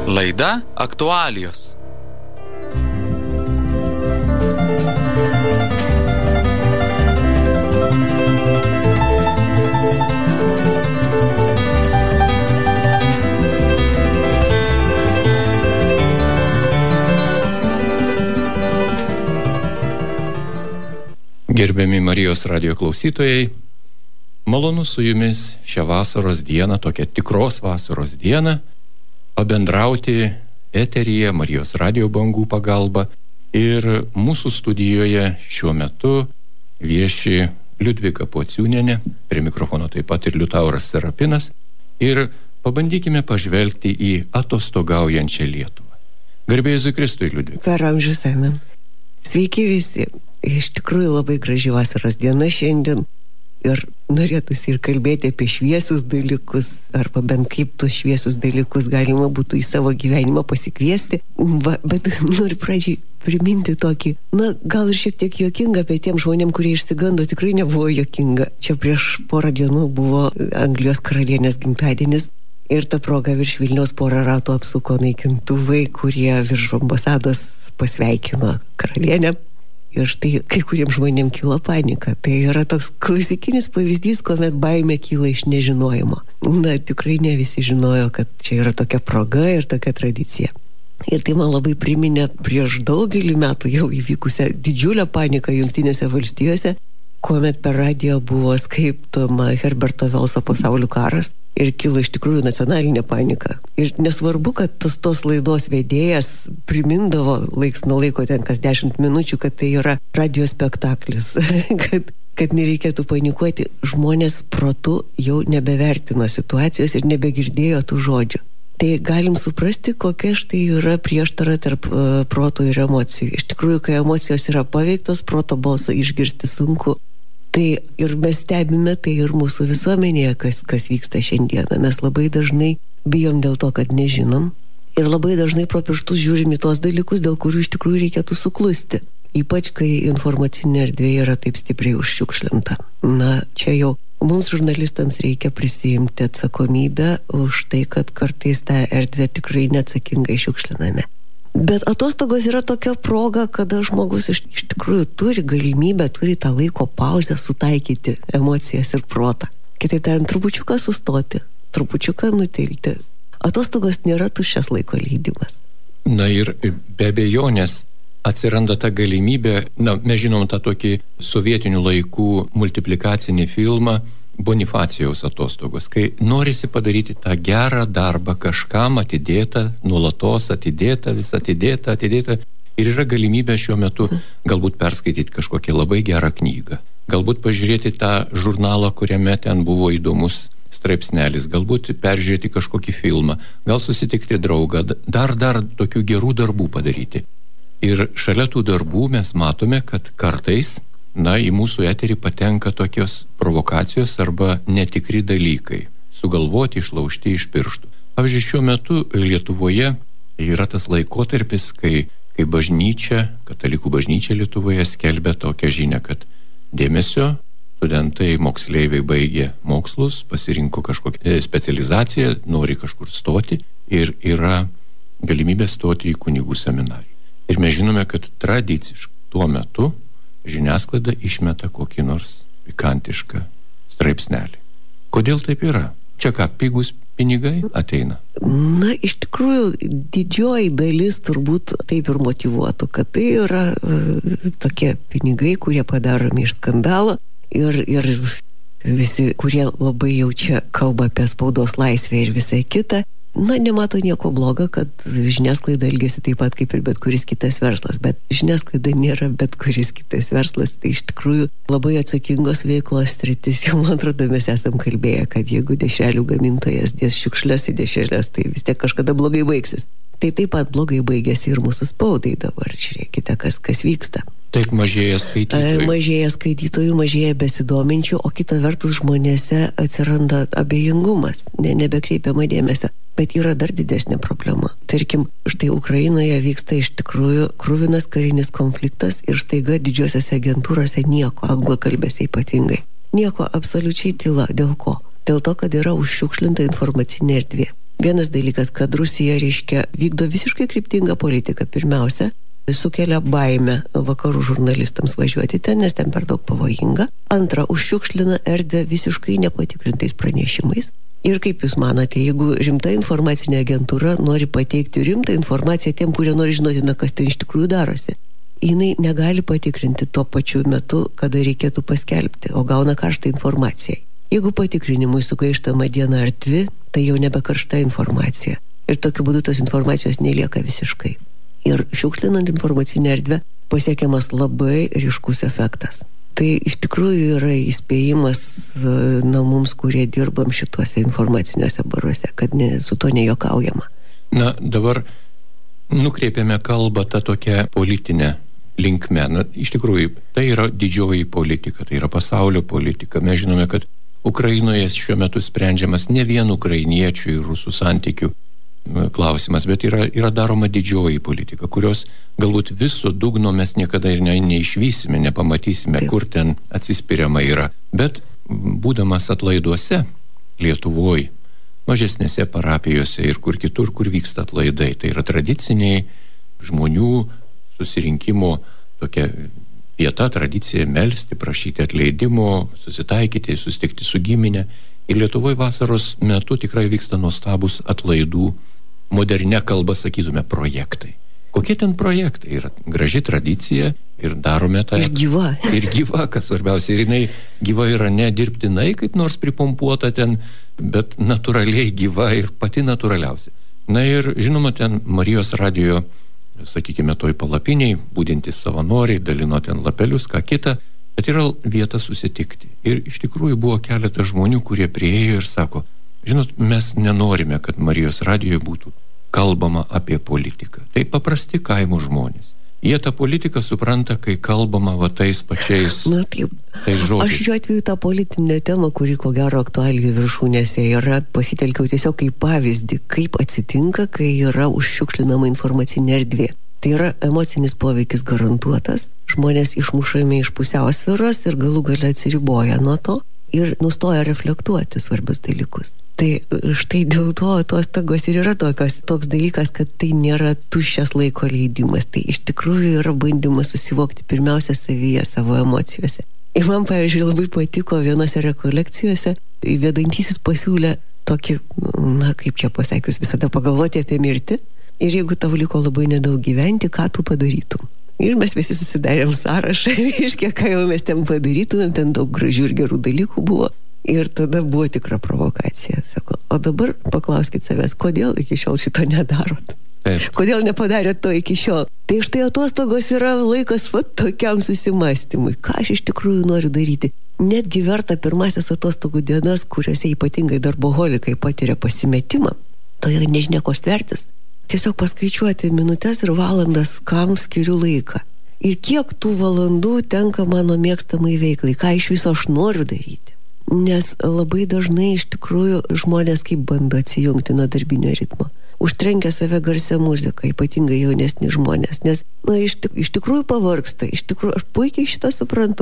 Laida aktualijos. Gerbiami Marijos radijo klausytojai, malonu su jumis šią vasaros dieną, tokią tikros vasaros dieną, pabendrauti eteryje Marijos radijo bangų pagalba. Ir mūsų studijoje šiuo metu vieši Liudvika Pociūnienė, prie mikrofono taip pat ir Liutauras Serapinas. Ir pabandykime pažvelgti į atostogaujančią Lietuvą. Garbė Jėzui Kristui, Liudvika. Per amžius, amen. Sveiki visi. Iš tikrųjų labai graži vasaros diena šiandien ir norėtųsi ir kalbėti apie šviesius dalykus, arba bent kaip tuos šviesius dalykus galima būtų į savo gyvenimą pasikviesti. Bet noriu pradžiai priminti tokį, gal ir šiek tiek juokingą, apie tiem žmonėm, kurie išsigando, tikrai nebuvo juokinga. Čia prieš porą dienų buvo Anglijos karalienės gimtadienis ir ta proga virš Vilniaus porą ratų apsuko naikintuvai, kurie virš ambasados pasveikino karalienę. Ir štai kai kuriems žmonėms kyla panika. Tai yra toks klasikinis pavyzdys, kuomet baimė kyla iš nežinojimo. Tikrai ne visi žinojo, kad čia yra tokia proga ir tokia tradicija. Ir tai man labai priminė prieš daugelį metų jau įvykusią didžiulę paniką Jungtinėse valstijose, kuomet per radiją buvo skaitoma Herberto Velso Pasaulių karas ir kilo iš tikrųjų nacionalinė panika. Ir nesvarbu, kad tos laidos vedėjas primindavo laiks nuo laiko ten kas 10 minučių, kad tai yra radijo spektaklis, kad nereikėtų panikuoti. Žmonės protu jau nebevertino situacijos ir nebegirdėjo tų žodžių. Tai galim suprasti, kokia štai yra prieštara tarp proto ir emocijų. Iš tikrųjų, kai emocijos yra paveiktos, proto balsą išgirsti sunku. Tai ir mes stebime tai ir mūsų visuomenėje, kas vyksta šiandieną. Mes labai dažnai bijom dėl to, kad nežinom. Ir labai dažnai pro pirštus žiūrim į tos dalykus, dėl kurių iš tikrųjų reikėtų suklusti. Ypač, kai informacinė erdvė yra taip stipriai užšiukšlinta. Čia jau mums žurnalistams reikia prisiimti atsakomybę už tai, kad kartais tą erdvę tikrai neatsakingai šiukšliname. Bet atostogos yra tokia proga, kada žmogus iš tikrųjų turi galimybę, turi tą laiko pauzę sutaikyti emocijas ir protą. Kitaip tariant, trupučiuką sustoti, trupučiuką nutilti. Atostogos nėra tuščias laiko leidimas. Ir be abejonės atsiranda ta galimybė, mes žinom tą tokį sovietinių laikų multiplikacinį filmą Bonifacijaus atostogos, kai norisi padaryti tą gerą darbą kažkam atidėtą, nuolatos atidėtą, vis atidėtą. Ir yra galimybė šiuo metu galbūt perskaityti kažkokią labai gerą knygą. Galbūt pažiūrėti tą žurnalą, kuriame ten buvo įdomus straipsnelis. Galbūt peržiūrėti kažkokį filmą. Gal susitikti draugą. Dar tokių gerų darbų padaryti. Ir šalia tų darbų mes matome, kad kartais į mūsų eterį patenka tokios provokacijos arba netikri dalykai, sugalvoti, išlaužti iš pirštų. Pavyzdžiui, šiuo metu Lietuvoje yra tas laikotarpis, kai bažnyčia, katalikų bažnyčia Lietuvoje skelbia tokią žinią, kad dėmesio, studentai, moksleiviai baigė mokslus, pasirinko kažkokią specializaciją, nori kažkur stoti ir yra galimybė stoti į kunigų seminariją. Ir mes žinome, kad tradiciškai tuo metu žiniasklaida išmeta kokį nors pikantišką straipsnelį. Kodėl taip yra? Čia ką, pigus pinigai ateina? Iš tikrųjų, didžioji dalis turbūt taip ir motyvuotų, kad tai yra tokie pinigai, kurie padaromi iš skandalo ir visi, kurie labai jau čia kalba apie spaudos laisvę ir visai kitą, nemato nieko blogo, kad žiniasklaida elgėsi taip pat kaip ir bet kuris kitas verslas, bet žiniasklaida nėra bet kuris kitas verslas, tai iš tikrųjų labai atsakingos veiklos sritis. Jau man atrodo, mes esam kalbėję, kad jeigu dešrelių gamintojas dės šiukšles į dešrelės, tai vis tiek kažkada blogai baigsis. Tai taip pat blogai baigėsi ir mūsų spaudai dabar. Žiūrėkite, kas vyksta. Taip mažėja skaitytojų. Mažėja skaitytojų, mažėja besidominčių, o kita vertus žmonėse atsiranda abejingumas, nebekreipiama dėmesio. Bet yra dar didesnė problema. Tarkim, štai Ukrainoje vyksta iš tikrųjų kruvinas karinis konfliktas ir staiga didžiosiose agentūrose nieko, anglakalbėse ypatingai. Nieko, absoliučiai tyla. Dėl ko? Dėl to, kad yra užšiukšlinta informacinė erdvė. Vienas dalykas, kad Rusija, reiškia, vykdo visiškai kryptingą politiką. Pirmiausia, sukelia baimę vakarų žurnalistams važiuoti ten, nes ten per daug pavojinga. Antra, užšiukšlina erdvę visiškai nepatikrintais pranešimais. Ir kaip Jūs manote, jeigu rimta informacinė agentūra nori pateikti rimtą informaciją tiem, kurie nori žinoti, kas ten iš tikrųjų darosi, jinai negali patikrinti tuo pačiu metu, kada reikėtų paskelbti, o gauna karštą informaciją. Jeigu patikrinimui sugaištama diena ar dvi, tai jau nebe karšta informacija. Ir tokiu būdu tos informacijos nelieka visiškai. Ir šiukšlinant informacinę erdvę pasiekiamas labai ryškus efektas. Tai iš tikrųjų yra įspėjimas mums, kurie dirbam šituose informaciniuose baruose, kad su to nejuokaujama. Na, dabar nukreipiame kalbą tą tokią politinę linkme. Na, iš tikrųjų, tai yra didžioji politika, tai yra pasaulio politika. Mes žinome, kad Ukrainoje šiuo metu sprendžiamas ne vien ukrainiečių ir rusų santykių klausimas, bet yra daroma didžioji politika, kurios galbūt viso dugno mes niekada ir neišvysime, nepamatysime, kur ten atsispiriama yra. Bet būdamas atlaiduose Lietuvoje, mažesnėse parapijose ir kur kitur, kur vyksta atlaidai, tai yra tradiciniai žmonių susirinkimo tokia vieta, tradicija melsti, prašyti atleidimo, susitaikyti, susitikti su giminė. Ir Lietuvoje vasaros metu tikrai vyksta nuostabus atlaidų, modernia kalba sakytume, projektai. Kokie ten projektai? Yra graži tradicija ir darome tą. Ir gyva. Ir gyva, kas svarbiausia. Ir jinai gyva yra ne dirbtinai, kaip nors pripompuota ten, bet natūraliai gyva ir pati natūraliausia. Na ir žinoma, ten Marijos radijo, sakykime, toj palapiniai, būdintys savanoriai, dalino ten lapelius, ką kita, bet yra vieta susitikti. Ir iš tikrųjų buvo keletas žmonių, kurie prieėjo ir sako, žinot, mes nenorime, kad Marijos radijoje būtų kalbama apie politiką. Tai paprasti kaimo žmonės. Jie tą politiką supranta, kai kalbama tais pačiais tais žodžiais. Aš šiuo atveju tą politinę temą, kuri ko gero aktualijų viršūnėse yra, pasitelkiau tiesiog kaip pavyzdį, kaip atsitinka, kai yra užšiukšlinama informacinė erdvė. Tai yra emocinis poveikis garantuotas, žmonės išmušami iš pusiausvyros ir galų gale atsiriboja nuo to ir nustoja reflektuoti svarbius dalykus. Tai štai dėl to atostogos ir yra toks dalykas, kad tai nėra tuščias laiko leidimas. Tai iš tikrųjų yra bandymas susivokti pirmiausia savyje, savo emocijose. Ir man, pavyzdžiui, labai patiko vienose rekolekcijose, vedantysis pasiūlė tokį, kaip čia pasakius, visada pagalvoti apie mirtį. Ir jeigu tau liko labai nedaug gyventi, ką tu padarytum? Ir mes visi susidarėm sąrašą, iškiek ką jau mes ten padarytumėm, ten daug gražių ir gerų dalykų buvo. Ir tada buvo tikra provokacija. Sako, o dabar paklauskit savęs, kodėl iki šiol šito nedarot? Kodėl nepadarėt to iki šiol? Tai štai atostogos yra laikas tokiam susimastymui. Ką aš iš tikrųjų noriu daryti? Netgi verta pirmasis atostogų dienas, kuriuose ypatingai darboholikai patiria pasimetimą, to yra nežinia ko stvertis. Tiesiog paskaičiuoti minutes ir valandas, kam skiriu laiką. Ir kiek tų valandų tenka mano mėgstamai veiklai, ką iš viso aš noriu daryti. Nes labai dažnai iš tikrųjų žmonės kaip bando atsijungti nuo darbinio ritmo. Užtrenkia save garsią muziką, ypatingai jaunesni žmonės, nes iš tikrųjų pavargsta, iš tikrųjų aš puikiai šitą suprantu,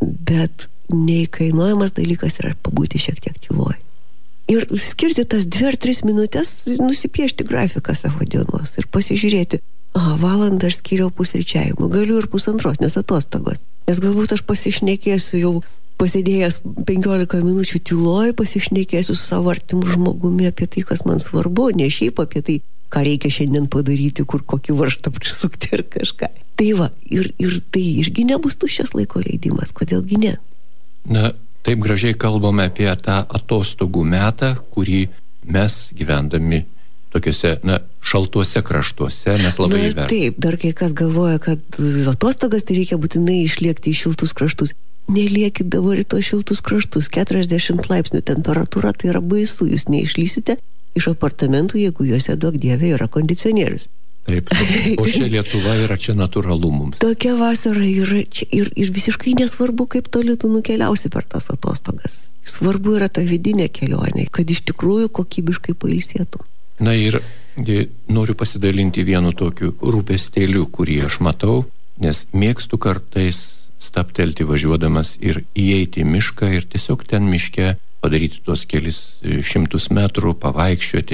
bet neįkainuojamas dalykas yra pabūti šiek tiek tyloj. Ir skirti tas 2 ar 3 minutės, nusipiešti grafiką savo dienos ir pasižiūrėti, valandą aš skiriau pusryčiavimui, galiu ir 1,5, nes atostogos. Nes galbūt aš pasišnekėsiu jau pasėdėjęs 15 minučių tyloj, pasišnekėsiu su savo artimu žmogumi apie tai, kas man svarbu, ne šiaip apie tai, ką reikia šiandien padaryti, kur kokį varžtą prisukti ir kažką. Tai va, ir tai irgi nebus tuščias laiko leidimas, kodėlgi ne? Na, taip gražiai kalbame apie tą atostogų metą, kurį mes gyvendami tokiuose, šaltuose kraštuose mes labai vertiname. Taip, dar kai kas galvoja, kad atostogas tai reikia būtinai išlėkti į šiltus kraštus. Neliekit dabar į tos šiltus kraštus, 40 laipsnių temperatūra, tai yra baisu, jūs neišlysite iš apartamentų, jeigu juose duok dieve yra kondicionierius. Taip, o čia Lietuva yra, čia natūralu mums. Tokia vasara yra čia ir visiškai nesvarbu, kaip toli tu nukeliausi per tas atostogas. Svarbu yra ta vidinė kelionė, kad iš tikrųjų kokybiškai pailsėtum. Na ir noriu pasidalinti vienu tokiu rūpestėliu, kurį aš matau, nes mėgstu kartais staptelti važiuodamas ir įeiti į mišką ir tiesiog ten miške padaryti tuos kelis 100 metrų, pavaikščioti.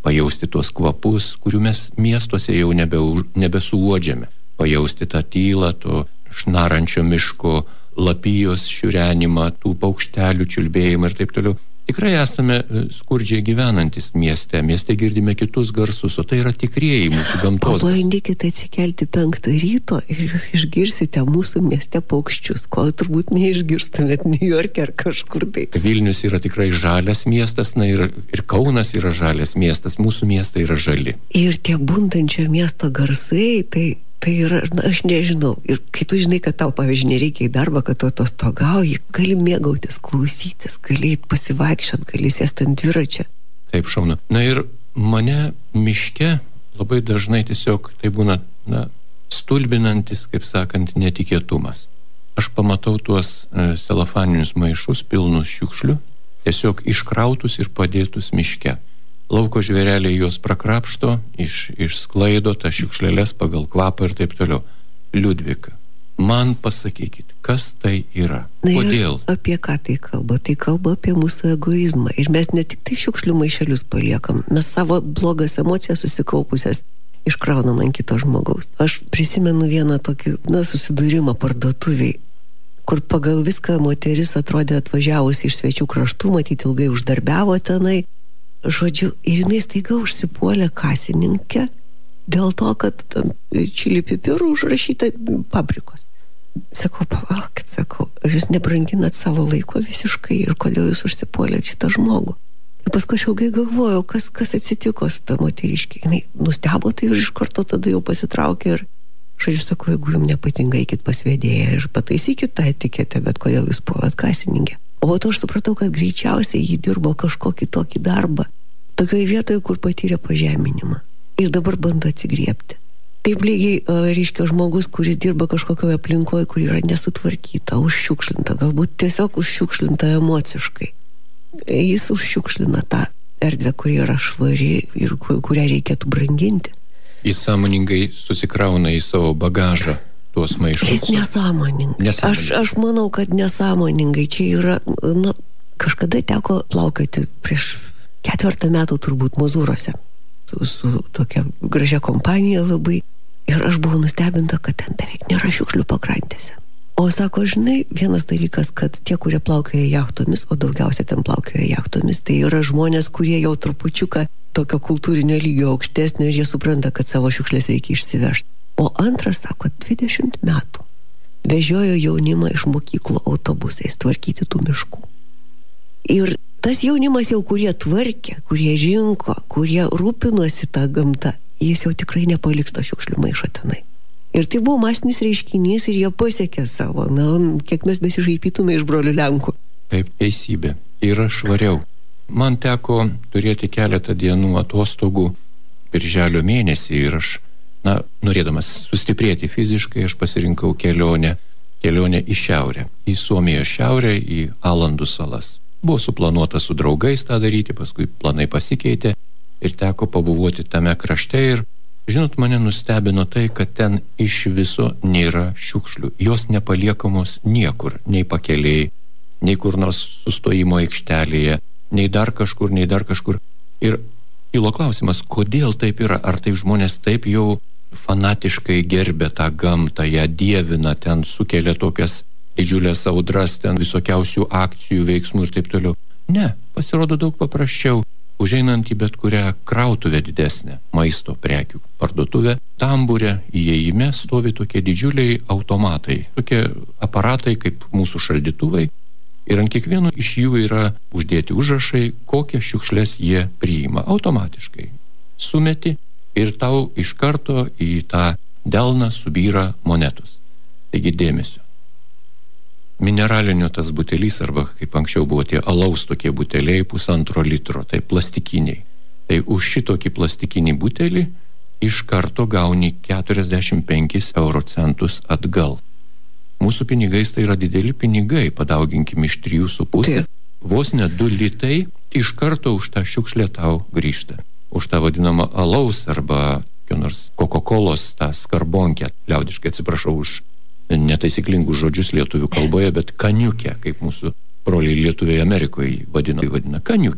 pajausti tuos kvapus, kurių mes miestuose jau nebesuuodžiame, pajausti tą tylą, to šnarančio miško, lapijos šiurenimą, tų paukštelių čiulbėjimą ir taip toliau. Tikrai esame skurdžiai gyvenantis mieste girdime kitus garsus, o tai yra tikrieji mūsų gamtos. Pabandykite atsikelti 5 ryto ir jūs išgirsite mūsų mieste paukščius, ko turbūt neišgirstumėt New York'e ar kažkur tai. Vilnius yra tikrai žalias miestas, ir Kaunas yra žalias miestas, mūsų miestai yra žali. Ir tie bundančio miesto garsai, tai yra, aš nežinau. Ir kai tu žinai, kad tau, pavyzdžiui, nereikia į darbą, kad tu atostogauji, gali mėgautis, klausytis, gali pasivaikščiot, gali sėsti ant dviračio. Taip, šaunu. Na ir mane miške labai dažnai tiesiog tai būna, stulbinantis, kaip sakant, netikėtumas. Aš pamatau tuos celofaninius maišus pilnus šiukšlių, tiesiog iškrautus ir padėtus miške. Lauko žvėreliai juos prakrapšto, išsklaido tą šiukšlėlės pagal kvapą ir taip toliau. Liudvika, man pasakykit, kas tai yra? Kodėl? Apie ką tai kalba? Tai kalba apie mūsų egoizmą. Ir mes ne tik tai šiukšlių maišelius paliekam, mes savo blogas emocijas susikaupusias iškraunam ant kito žmogaus. Aš prisimenu vieną tokį, susidūrimą parduotuviai, kur pagal viską moteris atrodė atvažiavusi iš svečių kraštų, matyti ilgai uždarbiavo tenai. Žodžiu, ir jinai staiga užsipuolė kasininkę dėl to, kad čili pipirų užrašyta paprikos. Sakau, palaukit, ar jūs nebranginat savo laiko visiškai ir kodėl jūs užsipuolėt šitą žmogų? Ir paskui aš ilgai galvojau, kas atsitiko su ta moteriškė. Jinai nustebo tai ir iš karto tada jau pasitraukė ir sakau, jeigu jums nepatinka, eikit pas vedėją ir pataisykit tą etiketę, bet kodėl jūs puolat kasininkę? O po to aš supratau, kad greičiausiai jį dirbo kažkokį tokį darbą, tokioje vietoje, kur patyrė pažeminimą. Ir dabar bando atsigriebti. Taip lygiai, reiškia, žmogus, kuris dirba kažkokioje aplinkoje, kur yra nesutvarkyta, užšiukšlinta, galbūt tiesiog užšiukšlinta emociškai. Jis užšiukšlina tą erdvę, kuri yra švari ir kurią reikėtų branginti. Jis sąmoningai susikrauna į savo bagažą tuos maišus. Jis nesąmoningai. Aš manau, kad nesąmoningai. Čia yra, kažkada teko plaukioti prieš 4 metų turbūt Mozūruose su tokia gražia kompanija labai. Ir aš buvau nustebinta, kad ten beveik nėra šiukšlių pakrantėse. O sako, žinai, vienas dalykas, kad tie, kurie plaukioja jachtomis, o daugiausia ten plaukioja jachtomis, tai yra žmonės, kurie jau trupučiuką tokio kultūrinio lygio aukštesnio ir jie supranta, kad savo šiukšlės reikia išsivežti. O antras, sako, 20 metų vežiojo jaunimą iš mokyklų autobusais tvarkyti tų miškų. Ir tas jaunimas jau, kurie tvarkė, kurie rinko, kurie rūpinosi tą gamtą, jis jau tikrai nepaliks to šiukšlių maišo tenai. Ir tai buvo masinis reiškinys ir jie pasiekė savo, kiek mes besižaipytume iš brolių Lenkų. Taip, teisybė. Yra švariau. Man teko turėti keletą dienų atostogų birželio mėnesį ir aš, norėdamas sustiprėti fiziškai, aš pasirinkau kelionę į šiaurę, į Suomijos šiaurę, į Alandų salas. Buvo suplanuota su draugais tą daryti, paskui planai pasikeitė ir teko pabuvoti tame krašte ir, žinot, mane nustebino tai, kad ten iš viso nėra šiukšlių. Jos nepaliekamos niekur, nei pakelėj, nei kur nors sustojimo aikštelėje, nei dar kažkur. Ir kilo klausimas, kodėl taip yra? Ar tai žmonės taip jau fanatiškai gerbė tą gamtą, ją dievina, ten sukelia tokias didžiulės audras, ten visokiausių akcijų, veiksmų ir taip toliau? Ne, pasirodo daug paprasčiau. Užeinant į bet kurią krautuvę didesnę, maisto prekių parduotuvę, tamburę, įėjime stovi tokie didžiuliai automatai, tokie aparatai kaip mūsų šaldytuvai. Ir ant kiekvieno iš jų yra uždėti užrašai, kokias šiukšles jie priima automatiškai. Sumeti ir tau iš karto į tą delną subyra monetos. Taigi dėmesio. Mineralinio tas butelys, arba kaip anksčiau buvo tie alaus tokie buteliai 1,5 litro, tai plastikiniai. Tai už šitokį plastikinį butelį iš karto gauni 45 eurocentus atgal. Mūsų pinigais tai yra dideli pinigai, padauginkim iš 3,5, vos ne 2 litai iš karto už tą šiukšlę tau grįžta. Už tą vadinamą alaus arba nors Coca-Colos tą skarbonkę, liaudiškai atsiprašau už netaisyklingus žodžius lietuvių kalboje, bet kaniukę, kaip mūsų broliai lietuviai Amerikoje vadina kaniukę.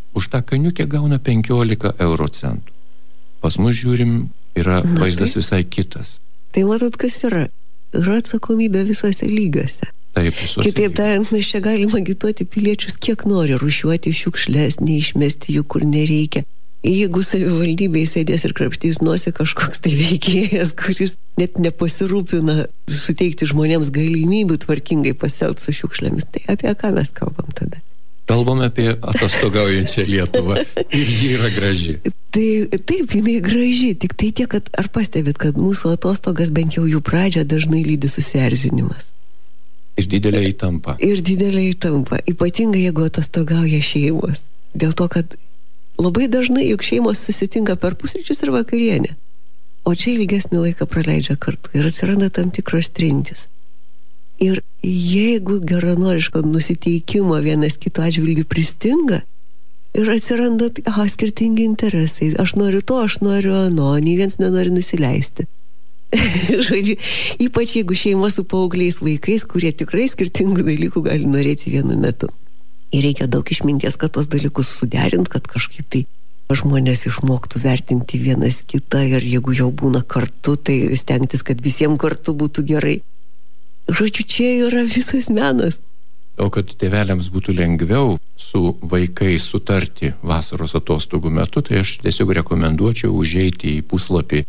už tą kaniukę gauna 15 euro centų. Pas mus žiūrim, yra vaizdas visai kitas. Tai matot, kas yra? Yra atsakomybė visose lygiuose. Taip, visose Kitaip tariant, mes čia galime agituoti piliečius kiek nori, rūšiuoti šiukšles, neišmesti jų kur nereikia. Jeigu savivaldybėje sėdės ir krapštys nosį kažkoks tai veikėjas, kuris net nepasirūpina suteikti žmonėms galimybių tvarkingai pasielgti su šiukšlėmis, tai apie ką mes kalbam tada? Kalbame apie atostogaujančią Lietuvą ir ji yra graži. Tai taip, jinai graži, tik tai tiek, kad ar pastebit, kad mūsų atostogas bent jau jų pradžią dažnai lydi susierzinimas. Ir didelė įtampa. Ir didelė įtampa, ypatingai jeigu atostogauja šeimos. Dėl to, kad labai dažnai juk šeimos susitinka per pusryčius ir vakarienę, o čia ilgesnį laiką praleidžia kartu ir atsiranda tam tikros trintis. Ir jeigu geranoriško nusiteikimo vienas kito atžvilgių pristinga ir atsiranda skirtingi interesai, aš noriu to, aš noriu ano, nei vienas nenori nusileisti. Žodžiu, ypač jeigu šeima su paaugliais vaikais, kurie tikrai skirtingų dalykų gali norėti vienu metu. Ir reikia daug išminties, kad tos dalykus suderint, kad kažkaip tai žmonės išmoktų vertinti vienas kitą ir jeigu jau būna kartu, tai stengtis, kad visiems kartu būtų gerai. Žodžiu, čia yra visas menas. O kad tėveliams būtų lengviau su vaikais sutarti vasaros atostogų metu, tai aš tiesiog rekomenduočiau užeiti į puslapį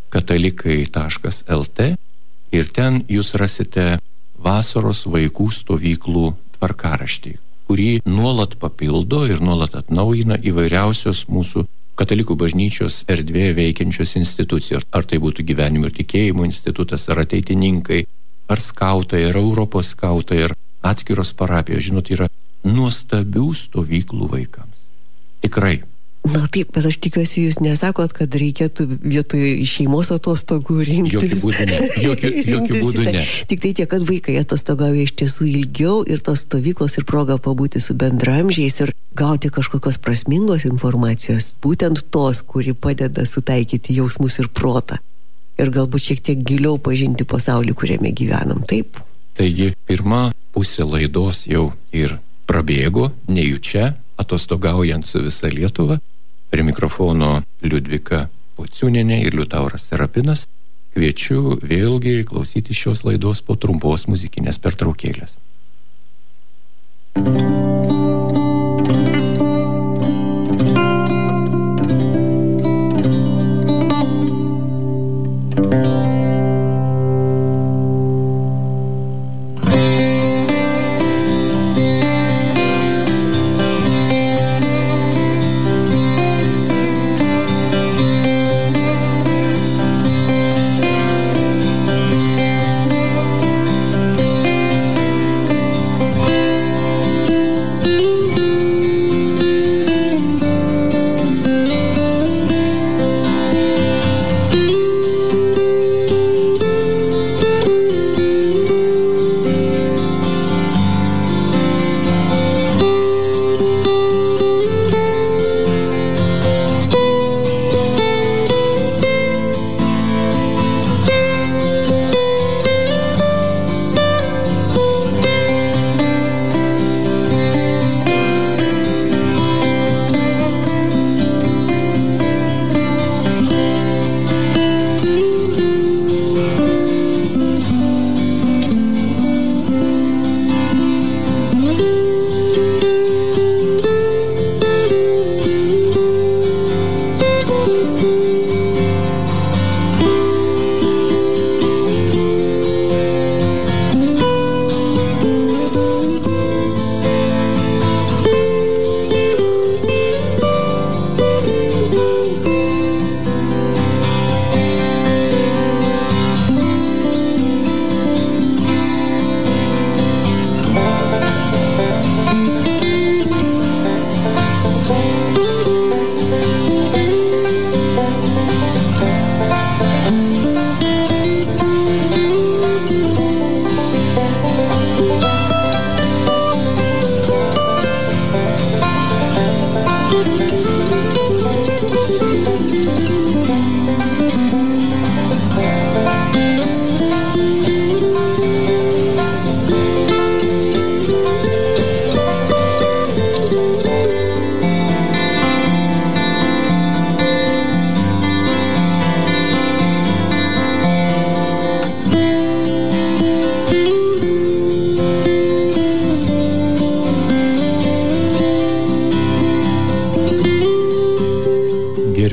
katalikai.lt ir ten jūs rasite vasaros vaikų stovyklų tvarkaraštį, kurį nuolat papildo ir nuolat atnaujina įvairiausios mūsų katalikų bažnyčios erdvėje veikiančios institucijos. Ar tai būtų gyvenimo ir tikėjimo institutas, ar ateitininkai, ar skautai, ar Europos skautai, ar atskiros parapijos. Žinot, yra nuostabių stovyklų vaikams. Tikrai. Na taip, bet aš tikiuosi, jūs nesakot, kad reikėtų vietoj šeimos atostogų rinktis. Jokių būdų ne. Tik tai tiek, kad vaikai atostogauja iš tiesų ilgiau ir tos stovyklos ir proga pabūti su bendramžiais ir gauti kažkokios prasmingos informacijos, būtent tos, kuri padeda sutaikyti jausmus ir protą. Ir galbūt šiek tiek giliau pažinti pasaulį, kuriame gyvenam, taip? Taigi, pirma pusė laidos jau ir prabėgo, nejučia, atostogaujant su visa Lietuva. Prie mikrofono Liudvika Pociūnienė ir Liutauras Serapinas. Kviečiu vėlgi klausyti šios laidos po trumpos muzikinės pertraukėlės.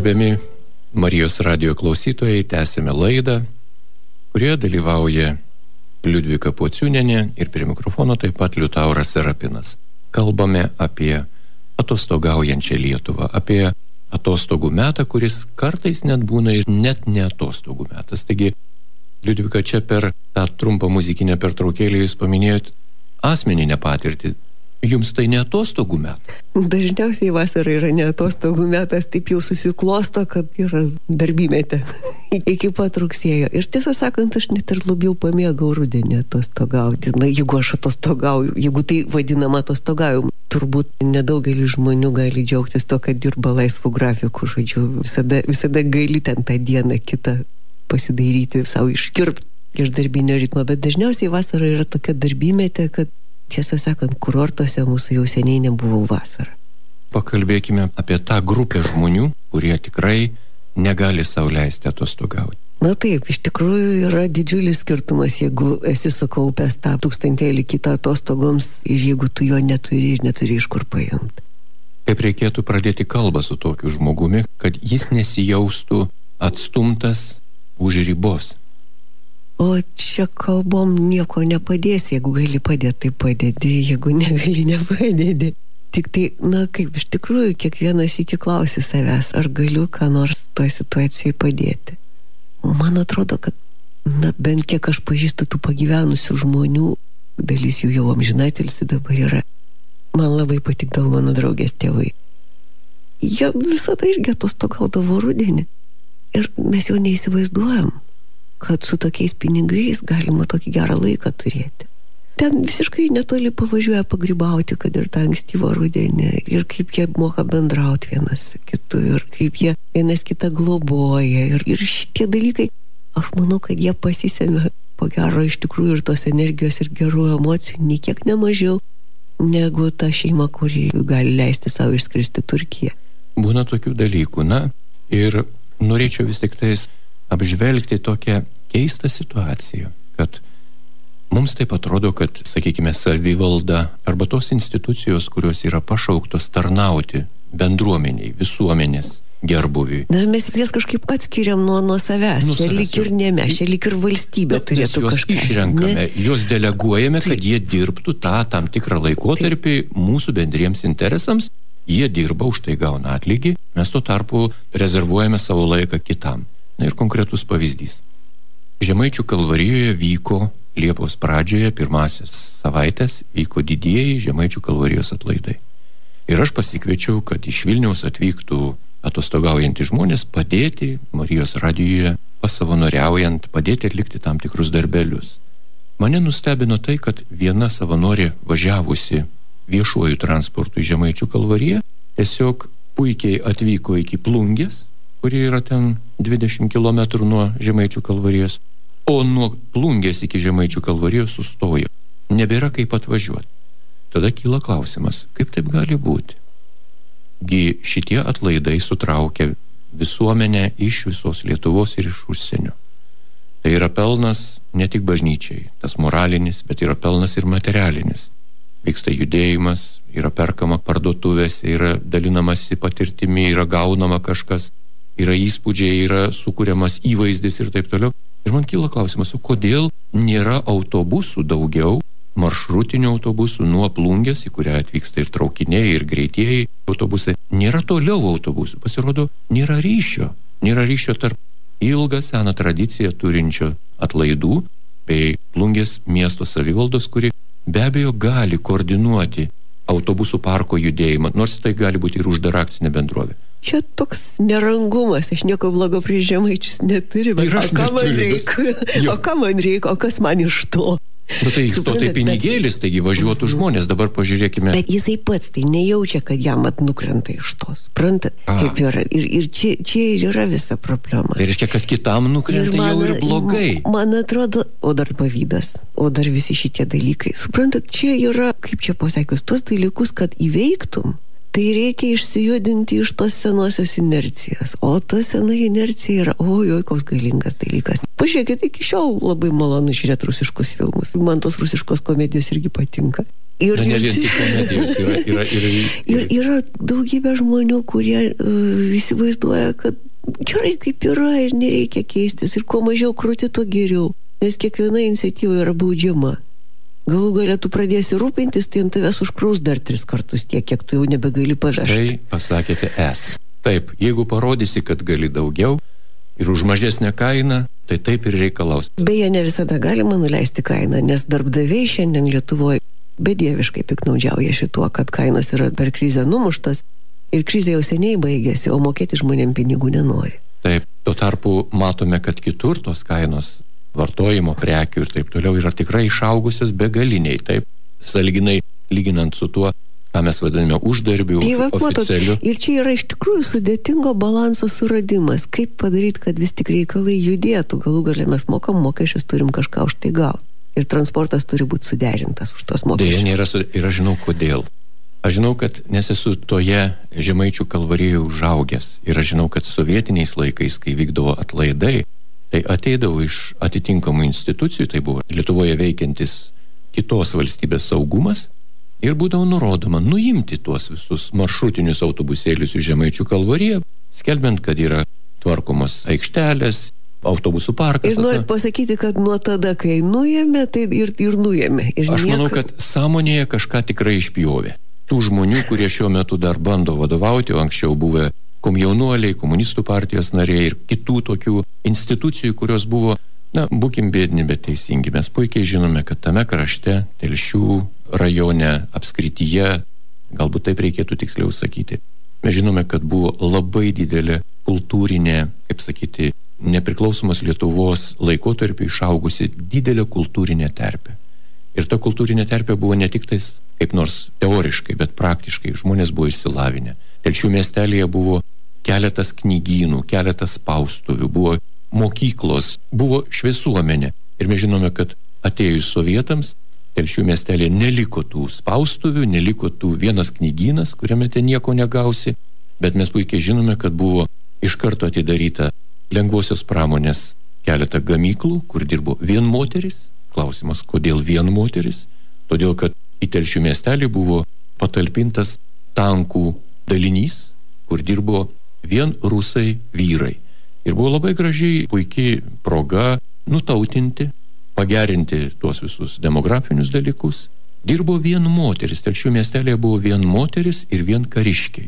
Gerbiami Marijos radijo klausytojai, tęsime laidą, kurioje dalyvauja Liudvika Pociūnienė ir prie mikrofono taip pat Liutauras Serapinas. Kalbame apie atostogaujančią Lietuvą, apie atostogų metą, kuris kartais net būna ir net ne atostogų metas. Taigi, Liudvika, čia per tą trumpą muzikinę pertraukėlę jūs paminėjot asmeninę patirtį. Jums tai ne atostogų metas? Dažniausiai vasara yra ne atostogų metas, taip jau susiklosto, kad yra darbymetė iki pat rugsėjo. Ir tiesą sakant, aš net ir labiau pamėgau rudenį atostogauti. Na, jeigu aš atostogauju, jeigu tai vadinama atostogauju, turbūt nedaugelis žmonių gali džiaugtis to, kad dirba laisvų grafikų, žodžiu, visada gali ten tą dieną kitą pasidairyti, savo iškirpti iš darbinio ritmo, bet dažniausiai vasara yra tokia darbymetė, kad tiesą sakant, kurortuose mūsų jau seniai nebuvo vasarą. Pakalbėkime apie tą grupę žmonių, kurie tikrai negali sau leisti atostogauti. Na taip, iš tikrųjų yra didžiulis skirtumas, jeigu esi sukaupęs tą 1000 kitą atostogoms ir jeigu tu jo neturi ir neturi iš kur paimti. Kaip reikėtų pradėti kalbą su tokiu žmogumi, kad jis nesijaustų atstumtas už ribos? O čia kalbom nieko nepadės, jeigu gali padėti, tai padėdi, jeigu negali, nepadėdi. Tik tai, na kaip, iš tikrųjų, kiekvienas iki klausi savęs, ar galiu ką nors toje situacijoje padėti. Man atrodo, kad, na, bent kiek aš pažįstu tų pagyvenusių žmonių, dalis jų jau amžinatilsi dabar yra. Man labai patikdavo mano draugės tėvai. Jie visada irgi atostogaudavo rudenį. Ir mes jau neįsivaizduojam, kad su tokiais pinigais galima tokį gerą laiką turėti. Ten visiškai netoli pavažiuoja pagrybauti, kad ir tą ankstyvą rudenį, ir kaip jie moka bendrauti vienas su kitu, ir kaip jie vienas kitą globoja, ir šitie dalykai, aš manau, kad jie pasisėmė po gero iš tikrųjų ir tos energijos ir gerų emocijų, nei kiek nemažiau, negu ta šeima, kuri gali leisti savo išskristi Turkiją. Būna tokių dalykų, na, ir norėčiau vis tik tais apžvelgti tokią keistą situaciją, kad mums taip atrodo, kad, sakykime, savivalda arba tos institucijos, kurios yra pašauktos tarnauti bendruomeniai, visuomenės gerbuviui. Na, mes jas kažkaip atskiriam nuo savęs. Čia lyg ir ne mes, čia lyg ir valstybė turėtų kažką. Mes juos išrenkame, juos deleguojame, kad jie dirbtų tą tam tikrą laikotarpį mūsų bendriems interesams. Jie dirba, už tai gauna atlygį, mes tuo tarpu rezervuojame savo laiką kitam. Na ir konkretus pavyzdys. Žemaičių Kalvarijoje vyko Liepos pradžioje, pirmasias savaitės, vyko didieji Žemaičių Kalvarijos atlaidai. Ir aš pasikviečiau, kad iš Vilniaus atvyktų atostogaujantys žmonės padėti Marijos radijoje, pasavanoriaujant, padėti atlikti tam tikrus darbelius. Mane nustebino tai, kad viena savanorė važiavusi viešuoju transportu į Žemaičių Kalvariją tiesiog puikiai atvyko iki Plungės, kuri yra ten 20 km nuo Žemaičių Kalvarijos, o nuo Plungės iki Žemaičių Kalvarijos sustojo. Nebėra kaip atvažiuoti. Tada kyla klausimas, kaip taip gali būti? Gi šitie atlaidai sutraukia visuomenę iš visos Lietuvos ir iš užsienio. Tai yra pelnas ne tik bažnyčiai, tas moralinis, bet yra pelnas ir materialinis. Vyksta judėjimas, yra perkama parduotuvėse, yra dalinamasi patirtimi, yra gaunama kažkas, yra įspūdžiai, yra sukūriamas įvaizdis ir taip toliau. Ir man kyla klausimas, kodėl nėra autobusų daugiau, maršrutinių autobusų nuo Plungės, į kurią atvyksta ir traukiniai, ir greitieji autobusai. Nėra toliau autobusų. Pasirodo, nėra ryšio. Nėra ryšio tarp ilgą seną tradiciją turinčio atlaidų bei Plungės miesto savivaldos, kuri be abejo gali koordinuoti autobusų parko judėjimą, nors tai gali būti ir uždara akcinė bendrovė. Čia toks nerangumas, aš nieko blogo prieš žemaičius neturiu, bet o ką man reikia, o kas man iš to? Bet tai iš to tai pinigėlis, taigi važiuotų žmonės, dabar pažiūrėkime. Bet jisai pats tai nejaučia, kad jam nukrenta iš to, suprantat, kaip yra. Ir čia ir yra visa problema. Tai reiškia, kad kitam nukrenta jau ir blogai. Man atrodo, o dar pavydas, o dar visi šitie dalykai. Suprantat, čia yra, kaip čia pasakius, tuos dalykus, kad įveiktum, tai reikia išsijudinti iš tos senosios inercijos. O ta sena inercija yra, oi, koks galingas dalykas. Pažiūrėkit, iki šiol labai malonu žiūrėti rusiškus filmus. Man tos rusiškos komedijos irgi patinka. Ir, ne vien tik komedijos, yra daugybė žmonių, kurie įsivaizduoja, kad gerai kaip yra ir nereikia keistis. Ir kuo mažiau krūti, tuo geriau. Nes kiekviena iniciatyva yra baudžiama. Galų galia tu pradėsi rūpintis, tai ant tavęs užkraus dar 3 kartus tiek, kiek tu jau nebegali pavežti. Štai pasakėte esmę. Taip, jeigu parodysi, kad gali daugiau ir už mažesnę kainą, tai taip ir reikalaus. Beje, ne visada galima nuleisti kainą, nes darbdaviai šiandien Lietuvoje bedieviškai piknaudžiauja šituo, kad kainos yra per krizę numuštas ir krizė jau seniai baigėsi, o mokėti žmonėm pinigų nenori. Taip, tuo tarpu matome, kad kitur tos kainos vartojimo prekių ir taip toliau yra tikrai išaugusios begaliniai, taip, sąlyginai lyginant su tuo, ką mes vadiname uždarbiu, oficialiu. Ir čia yra iš tikrųjų sudėtingo balanso suradimas, kaip padaryti, kad vis tik reikalai judėtų. Galų galia mes mokam mokesčius, turim kažką už tai gauti. Ir transportas turi būti suderintas už tos mokesčius. Deja, nėra, ir aš žinau kodėl. Aš žinau, kad nes esu toje Žemaičių Kalvarijoje užaugęs. Ir aš žinau, kad sovietiniais laikais, kai vykdavo atlaidai, tai ateidavo iš atitinkamų institucijų, tai buvo Lietuvoje veikiantis kitos valstybės saugumas, ir būdavo nurodoma nuimti tuos visus maršrutinius autobusėlius iš Žemaičių Kalvariją, skelbiant, kad yra tvarkomos aikštelės, autobusų parkas. Ir norit pasakyti, kad nuo tada, kai nuėmė, tai ir nuėmė. Aš manau, kad sąmonėje kažką tikrai išpjovė. Tų žmonių, kurie šiuo metu dar bando vadovauti, o anksčiau buvę komjaunuoliai, komunistų partijos nariai ir kitų tokių institucijų, kurios buvo, būkim bėdni, bet teisingi. Mes puikiai žinome, kad tame krašte, Telšių rajone, apskrityje, galbūt taip reikėtų tiksliau sakyti, mes žinome, kad buvo labai didelė kultūrinė, kaip sakyti, nepriklausomos Lietuvos laikotarpį išaugusi didelė kultūrinė terpė. Ir ta kultūrinė terpė buvo ne tik tais kaip nors teoriškai, bet praktiškai. Žmonės buvo išsilavinę. Telšių miestelėje buvo keletas knygynų, keletas spaustuvių, buvo mokyklos, buvo šviesuomenė. Ir mes žinome, kad atėjus sovietams, Telšių miestelėje neliko tų spaustuvių, neliko tų vienas knygynas, kuriame ten nieko negausi, bet mes puikiai žinome, kad buvo iš karto atidaryta lengvosios pramonės keletą gamyklų, kur dirbo vien moteris. Klausimas, kodėl vien moteris? Todėl, kad į Telšių miestelį buvo patalpintas tankų dalinys, kur dirbo vien rusai vyrai. Ir buvo labai gražiai, puikiai proga nutautinti, pagerinti tuos visus demografinius dalykus. Dirbo vien moteris. Telšių miestelėje buvo vien moteris ir vien kariškiai.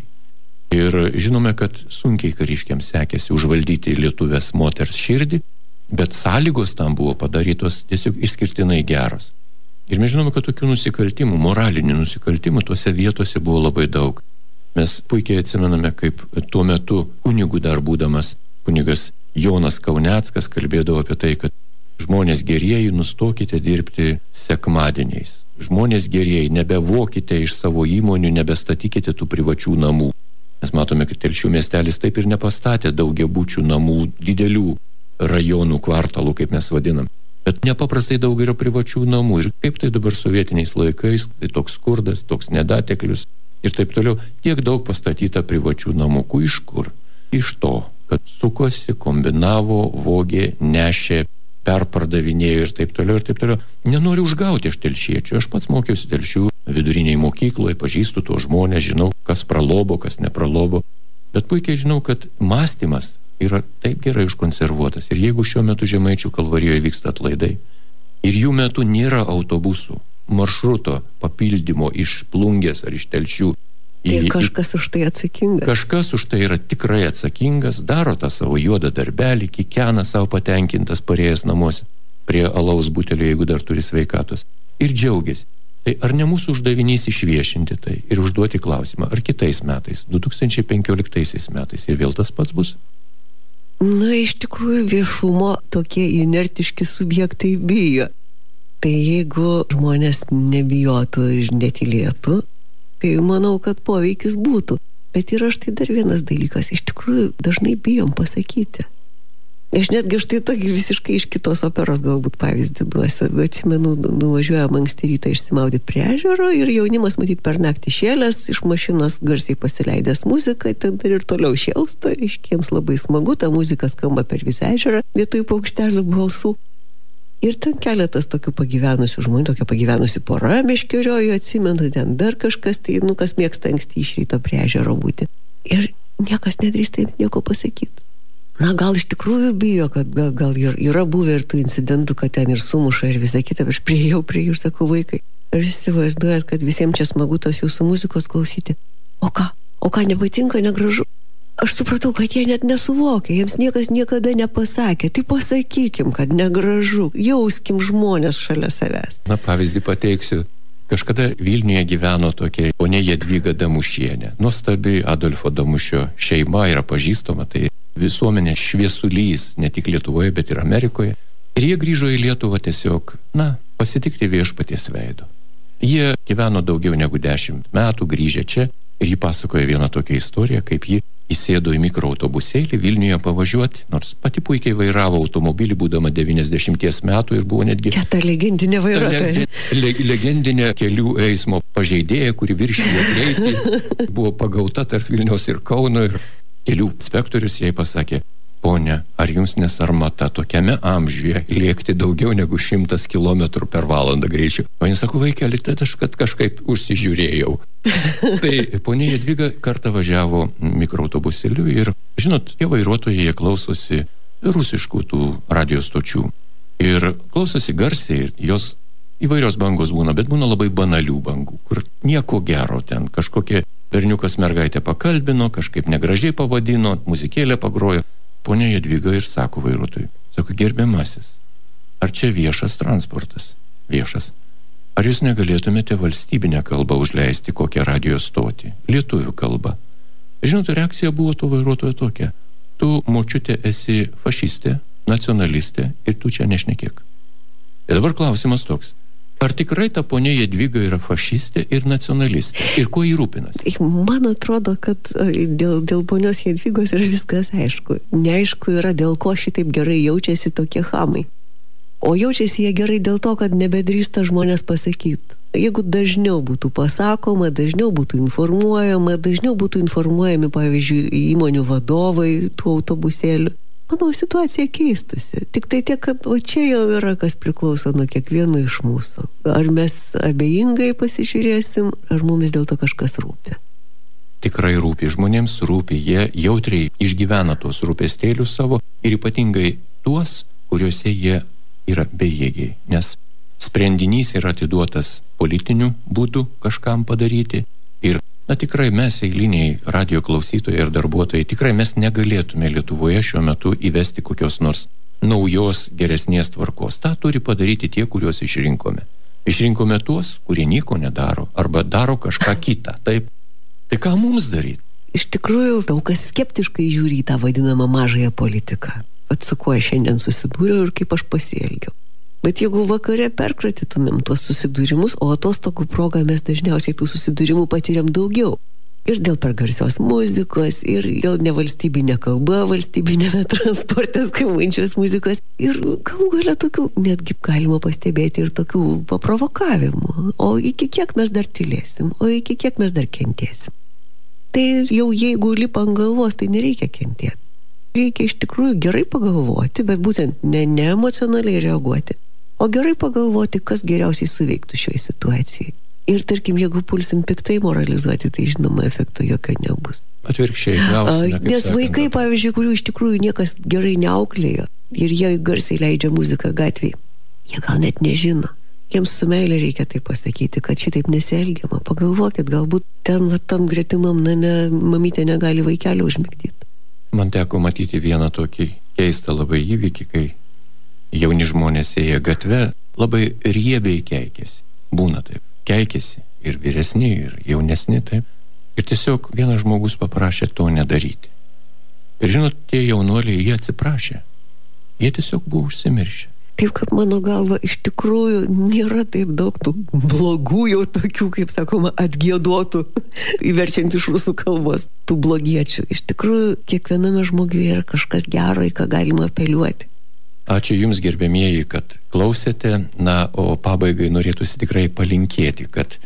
Ir žinome, kad sunkiai kariškiams sekėsi užvaldyti lietuvės moters širdį, bet sąlygos tam buvo padarytos tiesiog išskirtinai geros. Ir mes žinome, kad tokių nusikaltimų, moralinių nusikaltimų tuose vietose buvo labai daug. Mes puikiai atsimename, kaip tuo metu kunigų dar būdamas kunigas Jonas Kauneckas kalbėdavo apie tai, kad žmonės gerieji, nustokite dirbti sekmadieniais. Žmonės gerieji, nebevokite iš savo įmonių, nebestatykite tų privačių namų. Mes matome, kad Telšių miestelis taip ir nepastatė daugiabučių namų, didelių rajonų, kvartalų, kaip mes vadinam. Bet nepaprastai daug yra privačių namų. Ir kaip tai dabar sovietiniais laikais, tai toks skurdas, toks nedateklius ir taip toliau, tiek daug pastatyta privačių namukų. Iš kur? Iš to, kad sukosi, kombinavo, vogė, nešė, perpardavinėjo ir taip toliau ir taip toliau. Nenoriu užgauti iš telšiečių. Aš pats mokiausi Telšių viduriniai mokykloje, pažįstu tuos žmonės, žinau, kas pralobo, kas nepralobo. Bet puikiai žinau, kad mąstymas yra taip gerai užkonservuotas. Ir jeigu šiuo metu Žemaičių Kalvarijoje vyksta atlaidai ir jų metu nėra autobusų, maršruto papildymo iš Plungės ar iš Telšių, tai kažkas už tai atsakingas. Kažkas už tai yra tikrai atsakingas, daro tą savo juodą darbelį, kikena savo patenkintas parėjęs namuose prie alaus butelio, jeigu dar turi sveikatos. Ir džiaugiasi. Tai ar ne mūsų uždavinys išviešinti tai ir užduoti klausimą, ar kitais metais, 2015 metais ir vėl tas pats bus? Iš tikrųjų viešumo tokie inertiški subjektai bijo. Tai jeigu žmonės nebijotų ir netylėtų, tai manau, kad poveikis būtų. Bet yra štai dar vienas dalykas, iš tikrųjų dažnai bijom pasakyti. Aš netgi štai tokį visiškai iš kitos operos galbūt pavyzdį duosiu. Atsimenu, nuvažiuojam anksti rytą išsimaudyti prie ežero ir jaunimas matyt per naktį šėlės, iš mašinos garsiai pasileidęs muziką, ten dar ir toliau šėlsta, reiškia, jiems labai smagu, ta muzika skamba per visą ežerą, vietoj paukštelių balsų. Ir ten keletas tokių pagyvenusių žmonių, tokia pagyvenusi pora meškeriojo, atsimenu, ten dar kažkas, tai, kas mėgsta anksti iš ryto prie ežero būti. Ir niekas nedrįsta nieko pasakyti. Na, gal iš tikrųjų bijo, kad gal yra buvę ir tų incidentų, kad ten ir sumuša ir visą kitą. Aš priėjau prie jų ir sakau, vaikai, ar įsivaizduojat, kad visiems čia smagu tos jūsų muzikos klausyti? O ką nepatinka, negražu? Aš supratau, kad jie net nesuvokia, jiems niekas niekada nepasakė. Tai pasakykim, kad negražu, jauskim žmonės šalia savęs. Na, pavyzdį pateiksiu. Kažkada Vilniuje gyveno tokia ponia Jadvyga Damušienė. Nuostabi Adolfo Damušio šeima yra pažįstama, tai visuomenė šviesulys ne tik Lietuvoje, bet ir Amerikoje. Ir jie grįžo į Lietuvą tiesiog, pasitikti viešpaties veido. Jie gyveno daugiau negu 10 metų, grįžę čia, ir ji pasakoja vieną tokią istoriją, kaip ji įsėdo į mikroautobusėlį Vilniuje pavažiuoti, nors pati puikiai vairavo automobilį, būdama 90 metų ir buvo netgi... Ta legendinė vairuotoja. Legendinė kelių eismo pažeidėja, kuri viršijo greitį, buvo pagauta tarp Vilniaus ir Kauno ir kelių inspektorius jai pasakė, ponia, ar jums nesarmata tokiame amžiuje lėkti daugiau negu 100 km per valandą greičiu? O jis sako, vaikeli, tai aš kažkaip užsižiūrėjau. Tai ponia Jadvyga kartą važiavo mikroautobusėliu ir, žinot, tie vairuotojai, jie klausosi rusiškų tų radio stočių. Ir klausosi garsiai ir jos įvairios bangos būna, bet būna labai banalių bangų, kur nieko gero ten, kažkokie berniukas mergaitę pakalbino, kažkaip negražiai pavadino, muzikėlę pagrojo. Ponia Jadvyga ir sako vairuotojui, sako, gerbiamasis, ar čia viešas transportas? Viešas. Ar jūs negalėtumėte valstybinę kalbą užleisti kokią radio stotį? Lietuvių kalbą. Žinot, reakcija buvo to vairuotojo tokia. Tu, močiutė, esi fašistė, nacionalistė ir tu čia nešnekėk. Ir dabar klausimas toks. Ar tikrai ta ponia Jadvyga yra fašistė ir nacionalistė? Ir kuo jį rūpinasi? Man atrodo, kad dėl ponios Jadvygos yra viskas aišku. Neaišku yra, dėl ko šitaip gerai jaučiasi tokie chamai. O jaučiasi jie gerai dėl to, kad nebedrįsta žmonės pasakyti. Jeigu dažniau būtų pasakoma, dažniau būtų informuojama, dažniau būtų informuojami, pavyzdžiui, įmonių vadovai tų autobusėlių, manau, situacija keistusi. Tik tai tiek, kad čia jau yra, kas priklauso nuo kiekvieno iš mūsų. Ar mes abejingai pasižiūrėsim, ar mums dėl to kažkas rūpi. Tikrai rūpi, žmonėms rūpi, jie jautriai išgyvena tuos rūpestėlius savo ir ypatingai tuos, kuriuose jie yra bejėgiai. Nes sprendinys yra atiduotas politiniu būdu kažkam padaryti ir tikrai mes, eiliniai radio klausytojai ir darbuotojai, tikrai mes negalėtume Lietuvoje šiuo metu įvesti kokios nors naujos, geresnės tvarkos. Ta turi padaryti tie, kuriuos išrinkome. Išrinkome tuos, kurie nieko nedaro arba daro kažką kitą. Taip. Tai ką mums daryti? Iš tikrųjų, daug kas skeptiškai žiūri į tą vadinamą mažąją politiką. Su kuo aš šiandien susidūriau ir kaip aš pasielgiau. Bet jeigu vakare perkratytumėm tuos susidūrimus, o atostogų progą mes dažniausiai tų susidūrimų patiriam daugiau. Ir dėl per garsios muzikos, ir dėl nevalstybinė kalba, valstybinėme transporte skambančios muzikos. Ir galų galia tokių, netgi galima pastebėti ir tokių paprovokavimų. O iki kiek mes dar tylėsim, o iki kiek mes dar kentėsim. Tai jau jeigu lipa ant galvos, tai nereikia kentėti. Reikia iš tikrųjų gerai pagalvoti, bet būtent ne emocionaliai reaguoti. O gerai pagalvoti, kas geriausiai suveiktų šioje situacijai. Ir tarkim, jeigu pulsim piktai moralizuoti, tai žinoma, efekto jokio nebus. Atvirkščiai, gausime. Nes vaikai, pavyzdžiui, kurių iš tikrųjų niekas gerai neauklėjo ir jie garsiai leidžia muziką gatvėje, jie gal net nežino. Jiems su meilė reikia tai pasakyti, kad šitaip nesielgiama. Pagalvokit, galbūt ten tam gretimam name mamytė negali vaikelio užmigdyti. Man teko matyti vieną tokį keistą labai įvykį, kai jauni žmonės ėjo gatve, labai riebiai keikėsi. Būna taip. Keikėsi ir vyresni, ir jaunesni taip. Ir tiesiog vienas žmogus paprašė to nedaryti. Ir žinot, tie jaunuoliai, jie atsiprašė. Jie tiesiog buvo užsimiršę. Taip, kad mano galva iš tikrųjų nėra taip daug tų blogų jau tokių, kaip sakoma, atgiedotų, įverčiant iš rusų kalbos, tų blogiečių. Iš tikrųjų, kiekviename žmoguje yra kažkas gero, į ką galima apeliuoti. Ačiū Jums, gerbėmieji, kad klausėte. O pabaigai norėtųsi tikrai palinkėti, kad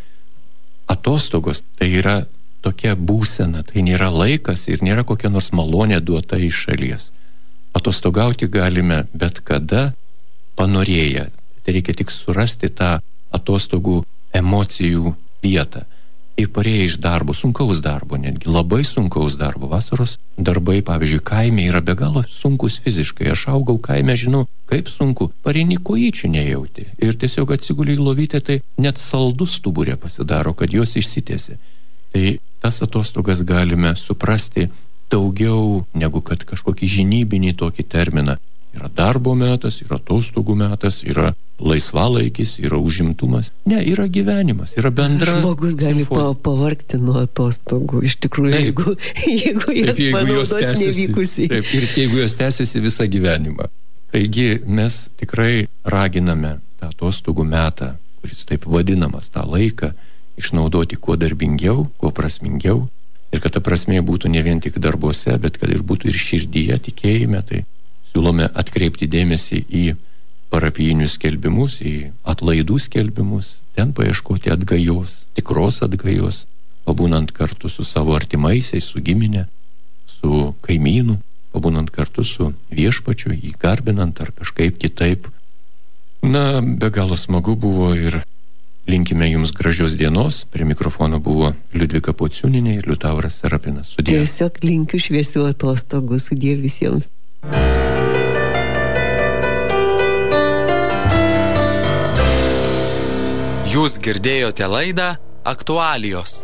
atostogos tai yra tokia būsena, tai nėra laikas ir nėra kokia nors malonė duota iš šalies. Atostogauti galime bet kada, panorėję. Tai reikia tik surasti tą atostogų emocijų vietą. Ir parėję iš darbo, sunkaus darbo, netgi labai sunkaus darbo. Vasaros darbai, pavyzdžiui, kaime yra be galo sunkus fiziškai. Aš augau kaime, žinau, kaip sunku. Pareini kojyčių nejauti. Ir tiesiog atsiguli į lovytę, tai net saldus stuburė pasidaro, kad jos išsitėsi. Tai tas atostogas galime suprasti daugiau negu kad kažkokį žinybinį tokį terminą. Yra darbo metas, yra atostogų metas, yra laisvalaikis, yra užimtumas. Ne, yra gyvenimas, yra bendra. Žmogus gali pavargti nuo atostogų, iš tikrųjų, jeigu jas panaudos nevykusiai. Taip, ir jeigu jos tęsiasi visą gyvenimą. Taigi mes tikrai raginame tą atostogų metą, kuris taip vadinamas, tą laiką, išnaudoti kuo darbingiau, kuo prasmingiau. Ir kad ta prasmė būtų ne vien tik darbuose, bet kad ir būtų ir širdyje, tikėjime, tai siūlome atkreipti dėmesį į parapijinius skelbimus, į atlaidų skelbimus, ten paieškoti atgajos, tikros atgajos, pabūnant kartu su savo artimaisiais, su giminė, su kaimynu, pabūnant kartu su viešpačiu, jį garbinant ar kažkaip kitaip. Na, be galo smagu buvo ir linkime jums gražios dienos. Prie mikrofono buvo Liudvika Pociūnienė ir Liutauras Serapinas. Sudie. Tiesiog linkiu šviesių atostogų, sudie visiems. Jūs girdėjote laidą Aktualijos.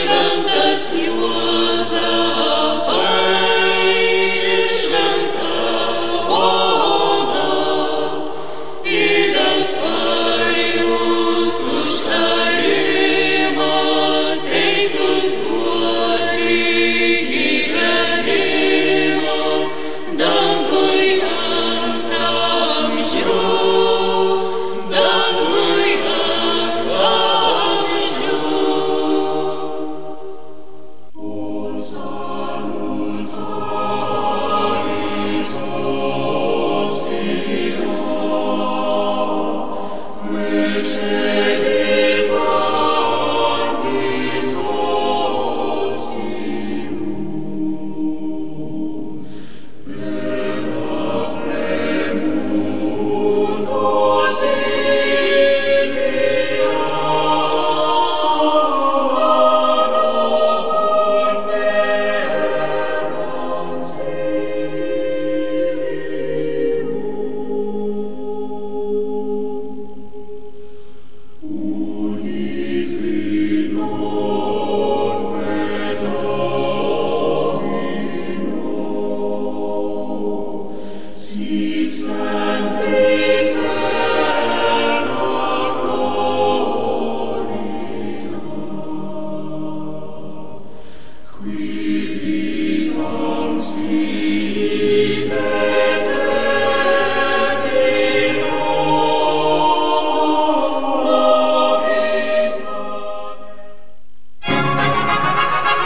Qui vitam